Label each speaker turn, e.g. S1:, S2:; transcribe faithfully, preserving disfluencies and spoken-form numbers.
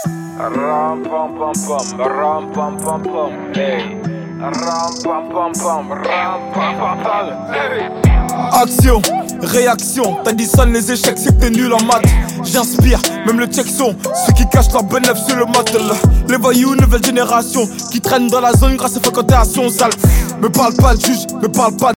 S1: Ram pam pam pam, ram pam pam pam, hey. Ram pam pam pam, ram pam pam pam, hey.
S2: Action, réaction, t'as dit ça les échecs c'est que t'es nul en maths. J'inspire, même le check son, ceux qui cachent leur bénéf sur le mat. Les voyous, nouvelle génération, qui traînent dans la zone grâce aux fréquentations sales. Me parle pas de juge, me parle pas de